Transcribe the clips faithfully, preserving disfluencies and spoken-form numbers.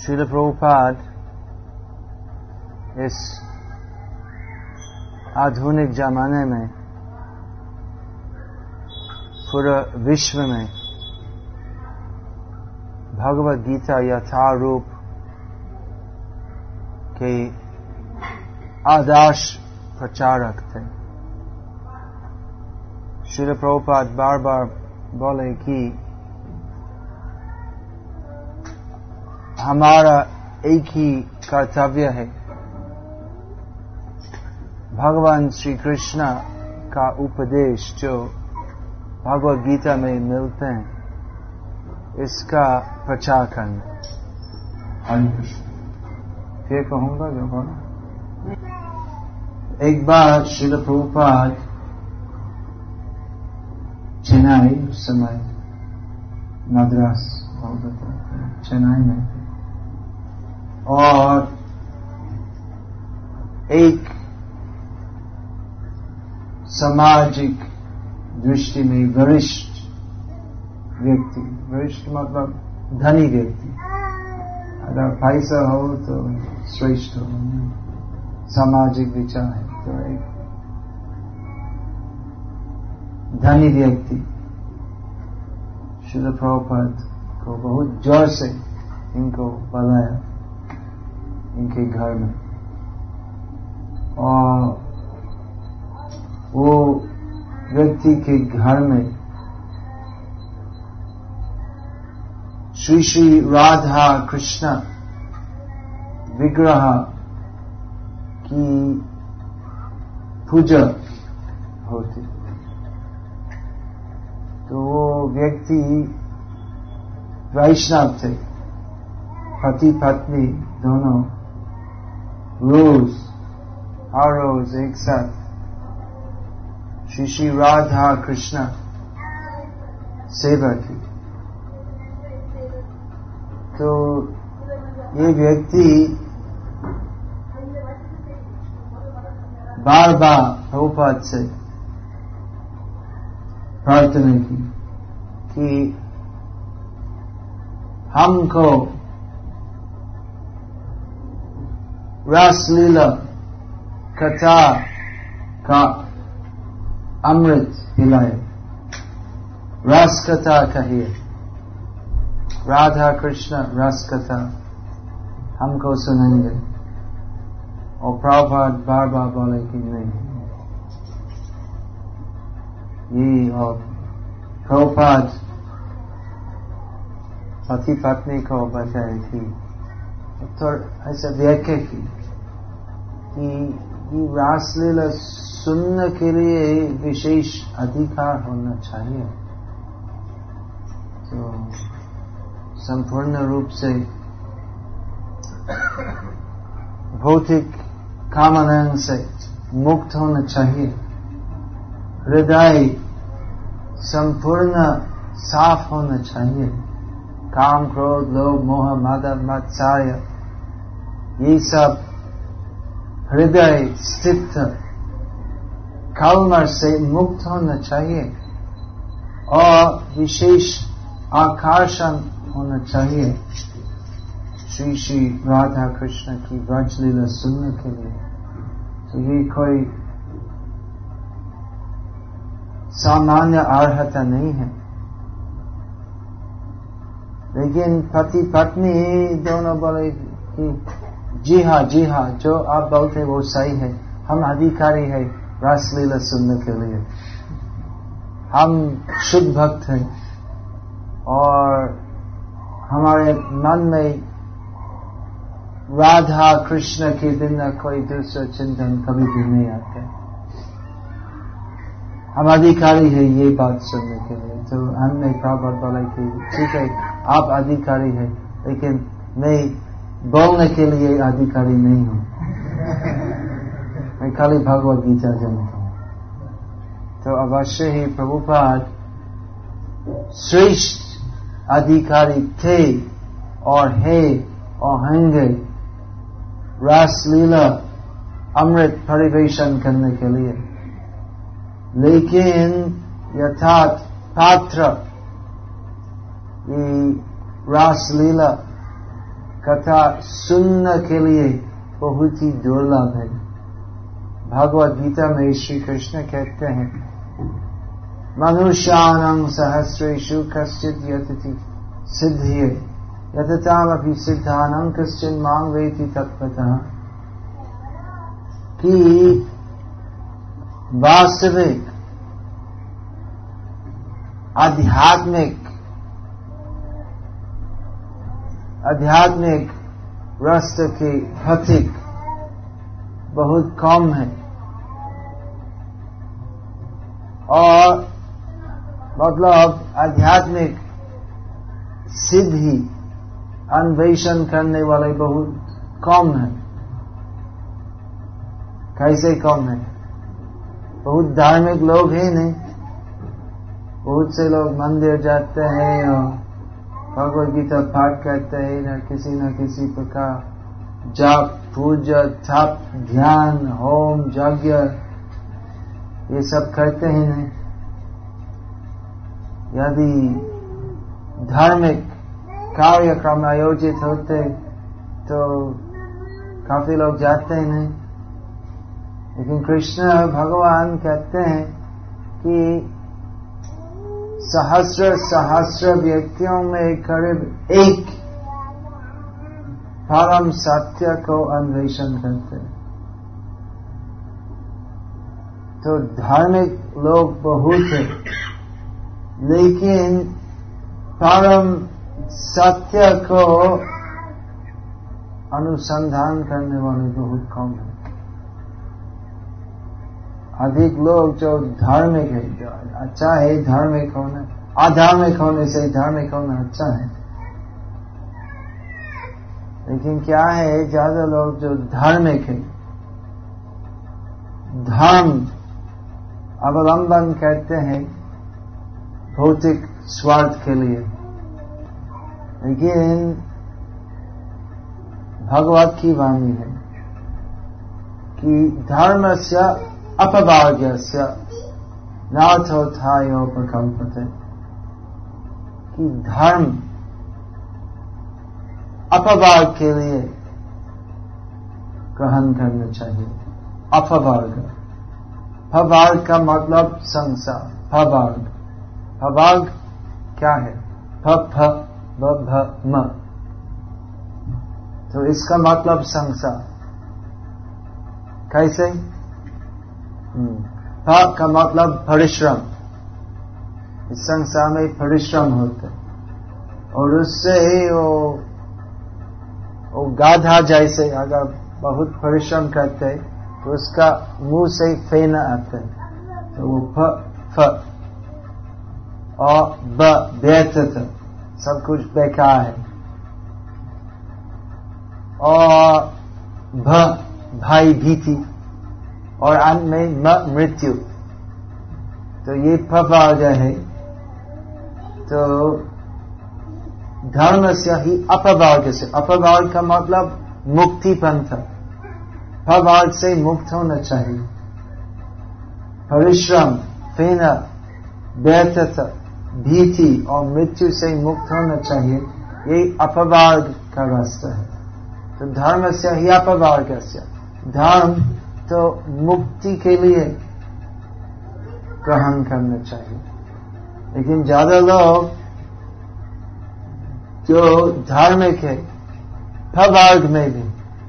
श्रील प्रभुपाद इस आधुनिक जमाने में पूरे विश्व में भगवद गीता यथारूप के आदर्श प्रचारक थे। श्रील प्रभुपाद बार बार बोले कि हमारा एक ही कर्तव्य है, भगवान श्री कृष्ण का उपदेश जो भगवद गीता में मिलते हैं, इसका प्रचार करना। हरे कृष्ण। फिर कहूंगा जो बोला। एक बार श्रील प्रभुपाद चेन्नई, उस समय मद्रास चेन्नई में, और एक सामाजिक दृष्टि में वरिष्ठ व्यक्ति, वरिष्ठ मतलब धनी व्यक्ति, अगर पैसा हो तो श्रेष्ठ हो, सामाजिक विचार है तो एक धनी व्यक्ति श्रील प्रभुपाद को बहुत जोर से इनको बुलाया इनके घर में, और वो व्यक्ति के घर में श्री श्री राधा कृष्ण विग्रह की पूजा होती। तो वो व्यक्ति वैष्णव थे, पति पत्नी दोनों रोज हर रोज एक साथ श्री श्री राधा कृष्ण सेवा की। तो ये व्यक्ति बार बार प्रभुपाद से प्रार्थना की कि हमको रासलीला कथा का अमृत पिलाए, रस कथा कहिए, राधा कृष्ण रस कथा हमको सुनेंगे। और प्रभुपाद बार बार बोले कि नहीं, ये और प्रभुपाद पति पत्नी को बताए कि तो ऐसा व्याख्या की कि ये रासलीला सुनने के लिए विशेष अधिकार होना चाहिए। तो संपूर्ण रूप से भौतिक कामनाओं से मुक्त होना चाहिए, हृदय संपूर्ण साफ होना चाहिए, काम क्रोध लोभ मोह मद मत्सर्य ये सब हृदय स्थित कलमश से मुक्त होना चाहिए, और विशेष आकर्षण होना चाहिए श्री श्री राधा कृष्ण की व्रज लीला सुनने के लिए। तो ये कोई सामान्य अर्हता नहीं है। लेकिन पति पत्नी दोनों बोले कि जी हाँ जी हाँ, जो आप बोलते वो सही है, हम अधिकारी है रासलीला सुनने के लिए, हम शुद्ध भक्त हैं और हमारे मन में राधा कृष्ण के बिना कोई दूसरा चिंतन कभी भी नहीं आते, हम अधिकारी है ये बात सुनने के लिए। तो हमने प्रभुपाद बोला कि ठीक है आप अधिकारी है, लेकिन मैं बोलने के लिए अधिकारी नहीं हूं, मैं खाली भगवद गीता जानता हूं। तो अवश्य ही प्रभुपाद श्रेष्ठ अधिकारी थे और है और होंगे रासलीला अमृत परिवेशन करने के लिए। लेकिन यथार्थ पात्र ये रासलीला कथा सुनने के लिए बहुत ही दुर्लभ है। भगवद गीता में श्री कृष्ण कहते हैं, मनुष्याणां सहस्रेषु कश्चित् यतति सिद्धिये यततामपि सिद्धानां कश्चिन् मां वेति तत्त्वतः, कि वास्तविक आध्यात्मिक आध्यात्मिक रास्ते के पथिक बहुत कम है, और मतलब आध्यात्मिक सिद्धि अन्वेषण करने वाले बहुत कम है। कैसे कम है? बहुत धार्मिक लोग हैं नहीं, बहुत से लोग मंदिर जाते हैं और भगवद गीता पाठ करते हैं, न किसी न किसी प्रकार जाप पूजा तप ध्यान होम यज्ञ ये सब करते हैं नहीं। यदि धार्मिक कार्यक्रम आयोजित होते तो काफी लोग जाते हैं नहीं, लेकिन कृष्ण भगवान कहते हैं कि सहस्र सहस्र व्यक्तियों में करीब एक परम सत्य को अन्वेषण करते हैं। तो धार्मिक लोग बहुत है, लेकिन परम सत्य को अनुसंधान करने वाले बहुत कम है। अधिक लोग जो धार्मिक है, जो अच्छा है धार्मिक होना, अधार्मिक होने से धार्मिक होना अच्छा है, लेकिन क्या है ज्यादा लोग जो धार्मिक है, धर्म अवलंबन करते हैं भौतिक स्वार्थ के लिए, लेकिन भगवत की वाणी है कि धर्मस्य अपभाग्यस्य नाथोत्थायोपकल्पते, कि धर्म अपभाग के लिए ग्रहण करना चाहिए। अपभाग, भभाग का मतलब संसार, भभाग, भभाग क्या है? भ भ ब भ म, तो इसका मतलब संसार। कैसे? भ का मतलब परिश्रम, इस संसार में परिश्रम होता है, और उससे वो, वो गाधा जैसे अगर बहुत परिश्रम करते हैं तो उसका मुंह से फेना आता है, तो वो फ फ और ब व्यर्थ, सब कुछ बेकार है, और भ भाई भीति, और अंत में म मृत्यु। तो ये भभाग है। तो धर्म से ही अपभाग से, अपभाग का मतलब मुक्ति पंथ, भभाग से मुक्त होना चाहिए। परिश्रम, फेना, व्यर्थता, भीति और मृत्यु से मुक्त होना चाहिए, ये अपभाग का रास्ता है। तो धर्म से ही अपभाग से, धर्म तो मुक्ति के लिए ग्रहण करना चाहिए, लेकिन ज्यादा लोग जो धार्मिक है भभाग में भी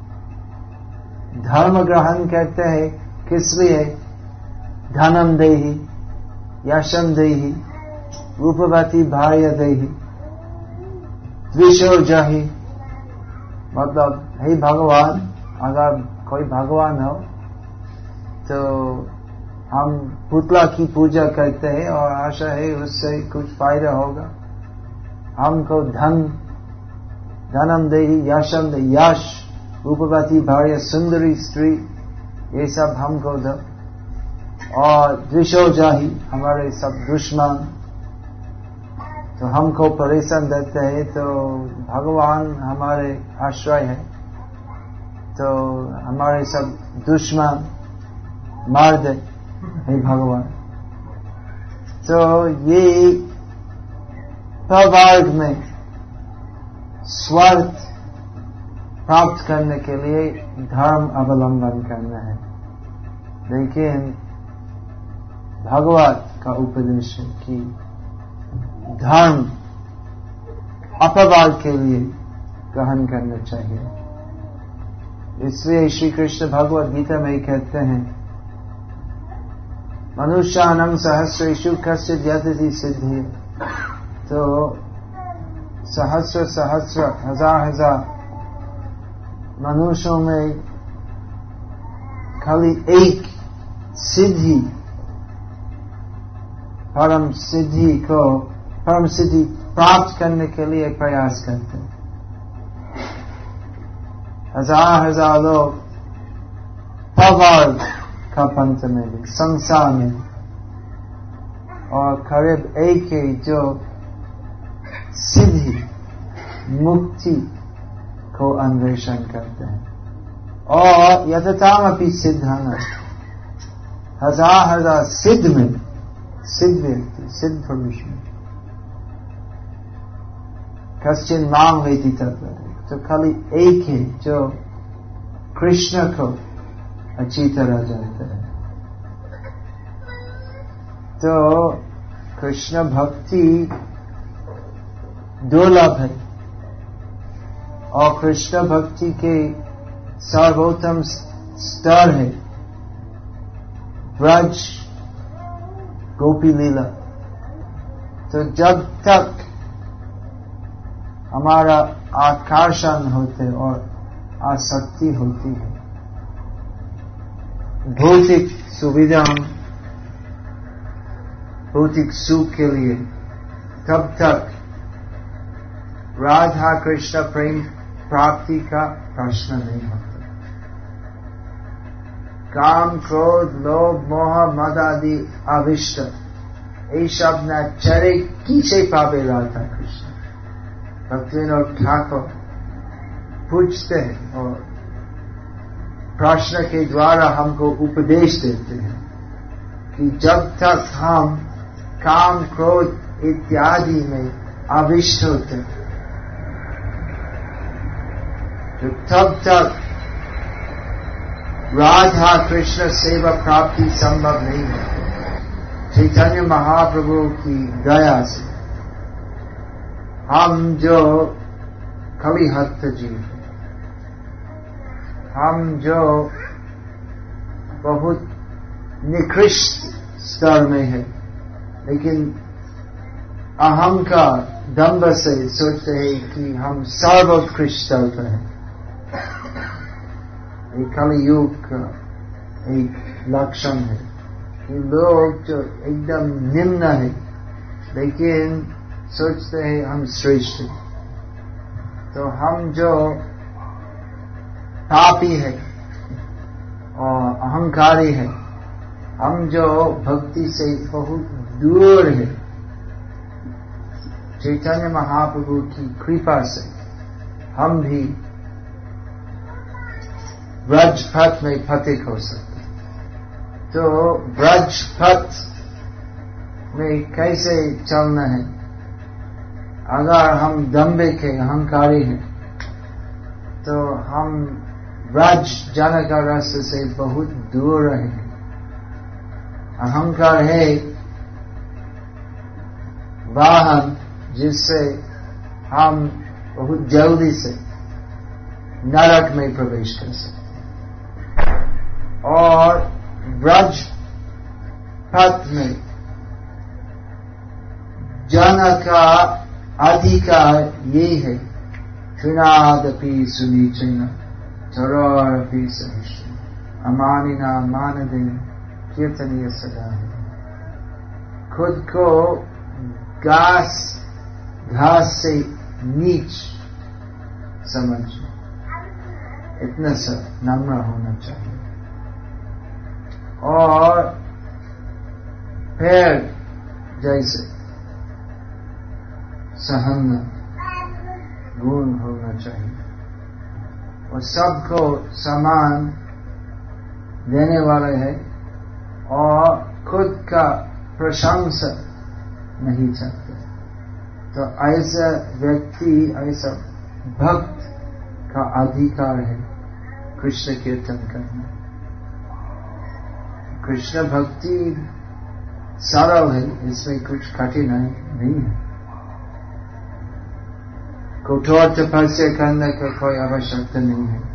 धर्म ग्रहण करते हैं, किस लिए? धनम देहि, यशम देहि, रूपवती भार्य देहि, द्विषो जहि, मतलब हे भगवान, अगर कोई भगवान हो तो हम पुतला की पूजा करते हैं और आशा है उससे कुछ फायदा होगा, हमको धन धनम दे, यशम दे, यश, रूपवती भार्य, सुंदरी स्त्री, ये सब हमको दो, और द्विषो जाहि, हमारे सब दुश्मन तो हमको परेशान देते हैं, तो भगवान हमारे आश्रय है, तो हमारे सब दुश्मन मार दे हे भगवान। तो ये प्रवर्ग में स्वार्थ प्राप्त करने के लिए धर्म अवलंबन करना है। लेकिन भगवत का उपदेश है कि धर्म अपवाद के लिए ग्रहण करना चाहिए। इसलिए श्री कृष्ण भगवद गीता में कहते हैं, मनुष्यानम सहस्रेषु कश्चित् यतति सिद्धि। तो सहस्र सहस्र हजार हजार मनुष्यों में खाली एक सिद्धि, परम सिद्धि को परम सिद्धि प्राप्त करने के लिए प्रयास करते हैं। हजार हजार लोग पवार का पंथ में भी, संसार में, और करीब एक है जो सिद्धि मुक्ति को अन्वेषण करते हैं। और यथाताम अपि सिद्धान, हजार हजार सिद्ध में, सिद्ध व्यक्ति, सिद्ध पुरुष में, कश्चिन माम वेति तत्व, तो खाली एक है जो कृष्ण को अच्छी तरह जानते हैं। तो कृष्ण भक्ति दुर्लभ है, और कृष्ण भक्ति के सर्वोत्तम स्तर है ब्रज गोपी लीला। तो जब तक हमारा आकर्षण होते और आसक्ति होती है भौतिक सुविधा, भौतिक सुख के लिए, तब तक राधा कृष्ण प्रेम प्राप्ति का प्रश्न नहीं होता। काम क्रोध लोभ मोह मद आदि अविष्ट ये सब न चरे किसे पावे राधा कृष्ण। भक्तिविनोद ठाकुर पूछते हैं और प्रश्न के द्वारा हमको उपदेश देते हैं कि जब तक हम काम क्रोध इत्यादि में आविष्ट होते हैं तो तब तक राधा कृष्ण सेवा प्राप्ति संभव नहीं है। चैतन्य महाप्रभु की दया से हम जो कलिहस्त जीव, हम जो बहुत निकृष्ट स्तर में है, लेकिन अहंकार दंभ से सोचते हैं कि हम सर्वोत्कृष्ट स्तर पर हैं। ये कलियुग का एक लक्षण है कि लोग जो एकदम निम्न है लेकिन सोचते हैं हम श्रेष्ठ हैं। तो हम जो पापी है और अहंकारी है, हम जो भक्ति से बहुत दूर है, चैतन्य महाप्रभु की कृपा से हम भी ब्रज पथ में फतिक हो सकते। तो ब्रज पथ में कैसे चलना है? अगर हम दंभिक है, अहंकारी हैं, तो हम ब्रज जाने का रास्ते से बहुत दूर रहेंगे। अहंकार है वाहन जिससे हम बहुत जल्दी से नरक में प्रवेश कर सकते। और ब्रज पथ में जाना का अधिकार ये है, त्रिनादपि सुनीचन चरोरपि सहिष्णु अमानिना मानदेन कीर्तनीय सदा है। खुद को घास घास से नीच समझना, इतना सा नम्र होना चाहिए। और पैर जैसे सहन गुण होना चाहिए और सबको समान देने वाले है और खुद का प्रशंसा नहीं चाहते। तो ऐसा व्यक्ति, ऐसा भक्त का अधिकार है कृष्ण कीर्तन करना। कृष्ण भक्ति सरल है, इसमें कुछ कठिनाई नहीं है। कठोर तपस्या करने का कोई आवश्यकता नहीं है।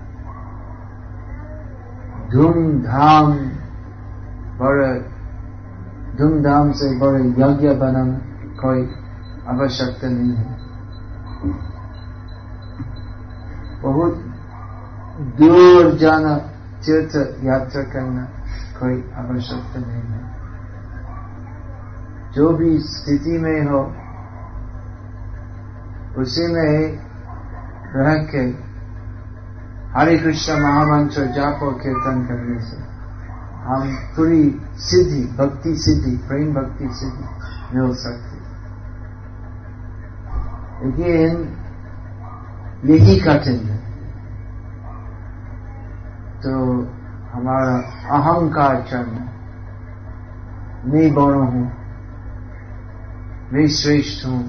धूमधाम बड़े धूमधाम से बड़े यज्ञ बनाना कोई आवश्यकता नहीं है। बहुत दूर जाना, तीर्थ यात्रा करना कोई आवश्यकता नहीं है। जो भी स्थिति में हो उसी में रह के हरे कृष्ण महामंत्र जाप और कीर्तन करने से हम पूरी सिद्धि, भक्ति सिद्धि, प्रेम भक्ति सिद्धि मिल सकती। लेकिन यही कठिन है। तो हमारा अहंकार चढ़ना, मैं बड़ा हूं, मैं श्रेष्ठ हूं,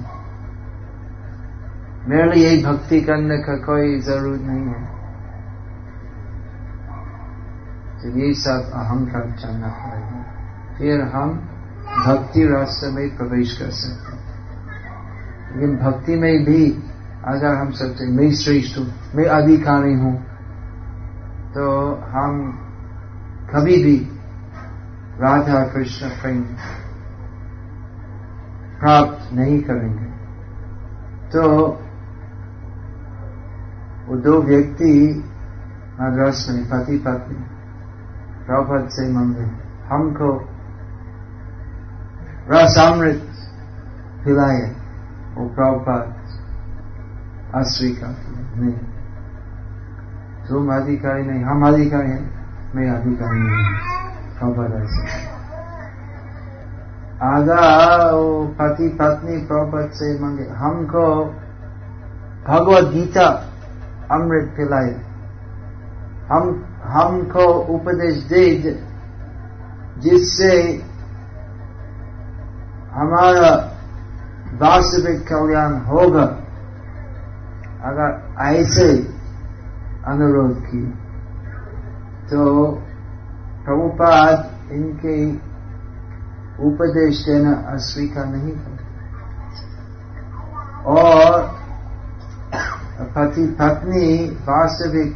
मेरे लिए भक्ति करने का कोई जरूरत नहीं है। तो ये सब अहंकार चढ़ना पड़ेगा, फिर हम भक्ति रास्ते में प्रवेश कर सकते हैं। लेकिन भक्ति में भी अगर हम सोचते मैं श्रेष्ठ हूं, मैं अधिकारी हूं, तो हम कभी भी राधा कृष्ण प्रेम प्राप्त नहीं करेंगे। तो वो दो व्यक्ति मद्रास में पति पत्नी प्रभुपाद से मांगे, हमको रसामृत पिलाए। वो प्रभुपाद अस्वीकार किया, नहीं, तुम अधिकारी नहीं, हम अधिकारी हैं, मैं अधिकारी नहीं। प्रभुपाद ऐसे आगा वो पति पत्नी प्रभुपाद से मांगे, हमको भगवद गीता अमृत पिलाए, हम हमको उपदेश दे जिससे हमारा वास्तविक कल्याण होगा। अगर ऐसे अनुरोध की तो प्रभुपाद इनके उपदेश देना अस्वीकार नहीं करते। और पति पत्नी वास्तविक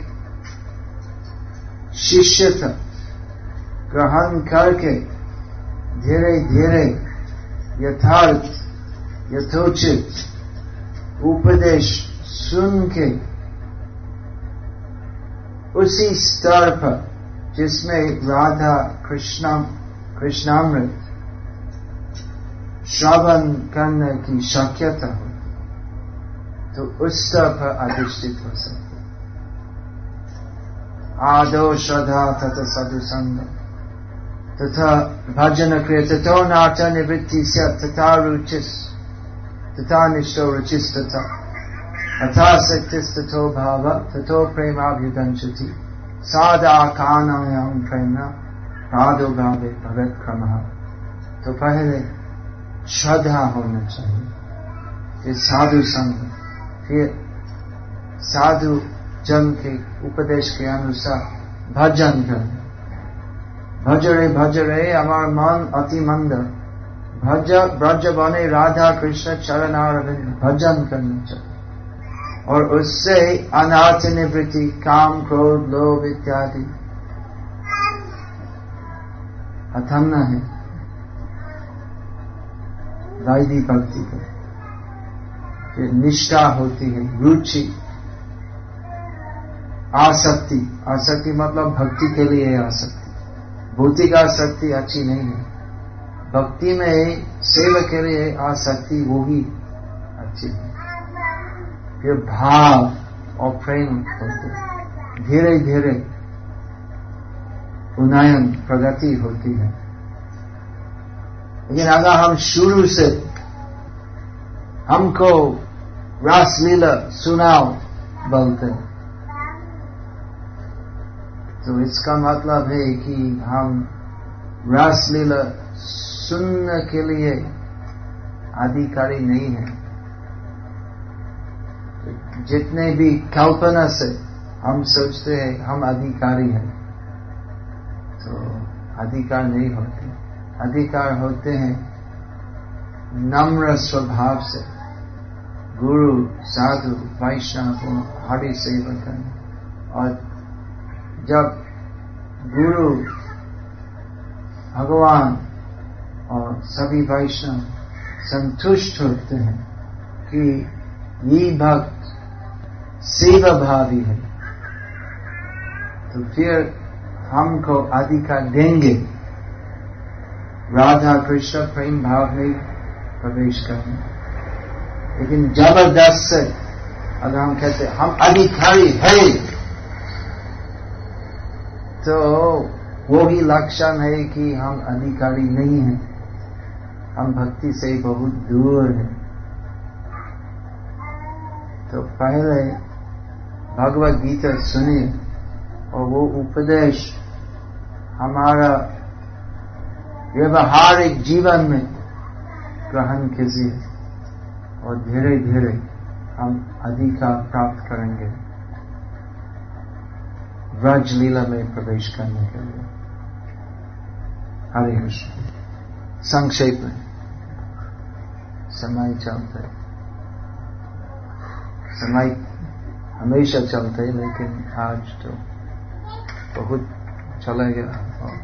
शिष्यता ग्रहण करके धीरे धीरे यथार्थ यथोचित उपदेश सुन के उसी स्तर पर जिसमें राधा कृष्ण कृष्णामृत श्रवण करने की शक्यता हो, तो उस स्तर पर अधिष्ठित हो सकते। आदो श्रद्धा तथा साधु संग तथा भजन क्रिय तथो नाच निवृत्ति से तथा रुचिस तथा निष्ठो रुचिस तथा अथा शक्तिस्तथो भाव तथो प्रेमाभ्युदंशति सादा कानायाम प्रेमना प्रादुर्भावे भगत क्रमः। तो पहले श्रद्धा होना चाहिए, फिर साधु संग, फिर साधु जन के उपदेश के अनुसार भजन करना। भजरे भजरे हमारा मन अति मंद, भज ब्रज बने राधा कृष्ण चरणारविंद, भजन करना चाहिए। और उससे अनाथ निवृत्ति, काम क्रोध लोभ इत्यादि हथमना है। वैदिक भक्ति का फिर निष्ठा होती है, रुचि, आसक्ति। आसक्ति मतलब भक्ति के लिए आसक्ति, भौतिक आसक्ति अच्छी नहीं है। भक्ति में सेवा के लिए आसक्ति वो ही अच्छी है। फिर भाव और प्रेम होते, धीरे धीरे उन्नयन प्रगति होती है। लेकिन अगर हम शुरू से हमको रासलीला सुनाओ बोलते हैं, तो इसका मतलब है कि हम रासलीला सुनने के लिए अधिकारी नहीं है। जितने भी कल्पना से हम सोचते हैं हम अधिकारी हैं, तो अधिकार नहीं होते। अधिकार होते हैं नम्र स्वभाव से गुरु साधु वैष्णव हरि सेवा करना। और जब गुरु भगवान और सभी वैष्णव संतुष्ट होते हैं कि ये भक्त सेवा भावी है, तो फिर हमको अधिकार देंगे राधा कृष्ण प्रेम भाव में प्रवेश करने। लेकिन जबरदस्त से अगर हम कहते हम अधिकारी है, तो वो ही लक्षण है कि हम अधिकारी नहीं हैं, हम भक्ति से बहुत दूर हैं। तो पहले भगवद गीता सुनिए और वो उपदेश हमारा व्यवहारिक जीवन में ग्रहण कीजिए, और धीरे धीरे हम अधिकार प्राप्त करेंगे व्रज लीला में प्रवेश करने के लिए। हरे कृष्ण। संक्षेप में समय चलते, समय हमेशा चलते, लेकिन आज तो बहुत चला गया।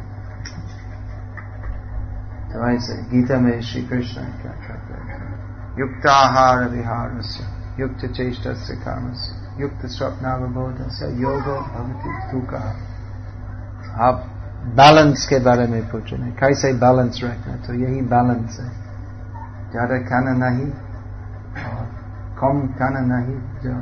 तो ऐसे गीता में श्री कृष्ण क्या कहते हैं? युक्ताहार विहारस्य युक्त चेष्टस्य कामस्य युक्त स्वप्नावबोधस्य योगो भवति सुखः। आप बैलेंस के बारे में पूछ रहे हैं, कैसे बैलेंस रखना? तो यही बैलेंस है, ज्यादा खाना नहीं और कम खाना नहीं, जो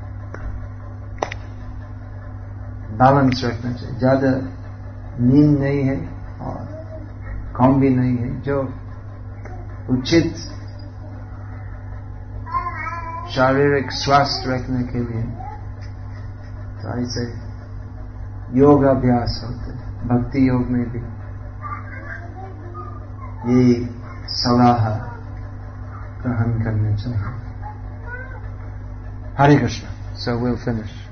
बैलेंस रखना चाहिए। ज्यादा नींद नहीं है और कम भी नहीं है, जो उचित शारीरिक स्वास्थ्य रखने के लिए। तो ऐसे योग अभ्यास होते हैं, भक्ति योग में भी ये सलाह ग्रहण करनी चाहिए। हरे कृष्ण। So we'll finish.